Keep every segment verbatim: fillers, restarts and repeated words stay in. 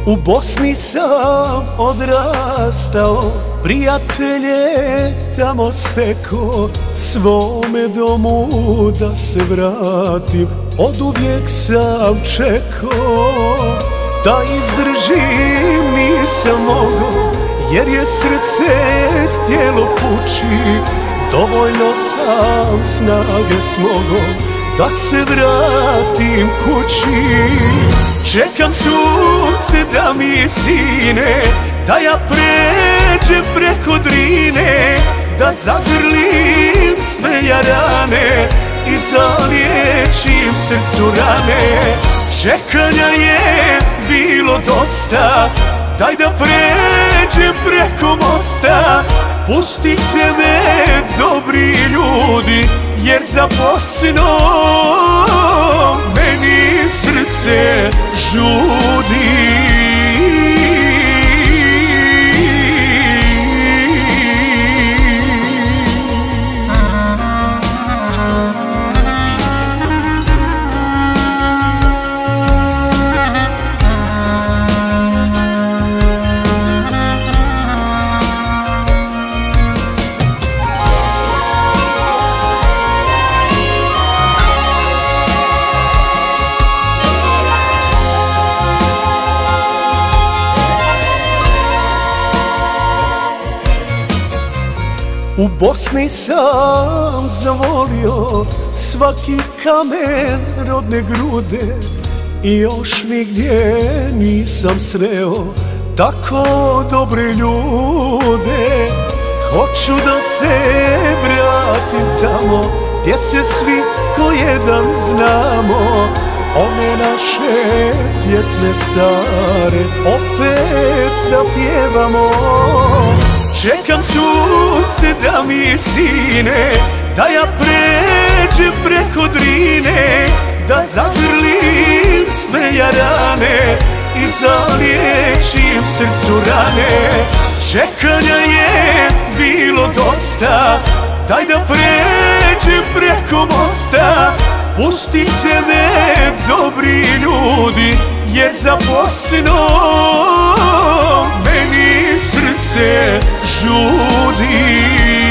U Bosni sam odrastao, prijatelje tamo steko, svome domu da se vratim, oduvijek sam čekao. Da izdržim nisam mogao, jer je srce htjelo pući, dovoljno sam snage smogao da se vratim kući. Čekam sunce da mi sine, da ja pređem preko Drine, da zagrlim sve jarane i zaliječim srcu rane. Čekanja je bilo dosta, daj da pređem preko mosta. Pustite me, dobri ljudi, jer za Bosnom meni srce žudi. U Bosni sam zavolio svaki kamen rodne grude i još nigdje nisam sreo tako dobre ljude. Hoću da se vratim tamo gdje se svi ko jedan znamo, one naše pjesme stare opet da pjevamo. Čekam sunce da mi sine, da ja pređem preko Drine, da zagrlim sve jarane i zaliječim srcu rane. Čekanja je bilo dosta, daj da pređem preko mosta. Pustite me, dobri ljudi, jer za Bosnom meni srce žudi.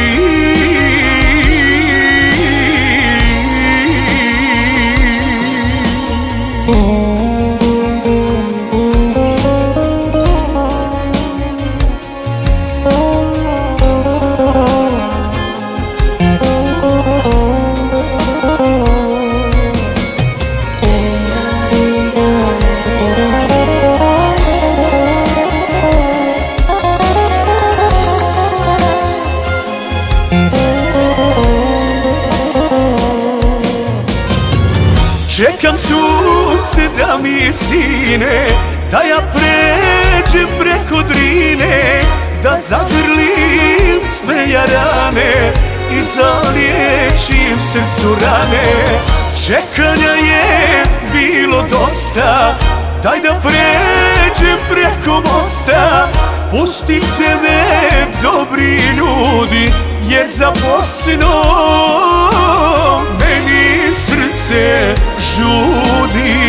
Čekam sunce da mi sine, da ja pređem preko Drine, da zagrlim sve jarane i zaliječim srcu rane. Čekanja je bilo dosta, daj da pređem preko mosta. Pustite me, dobri ljudi, jer za Bosnom meni srce žudi.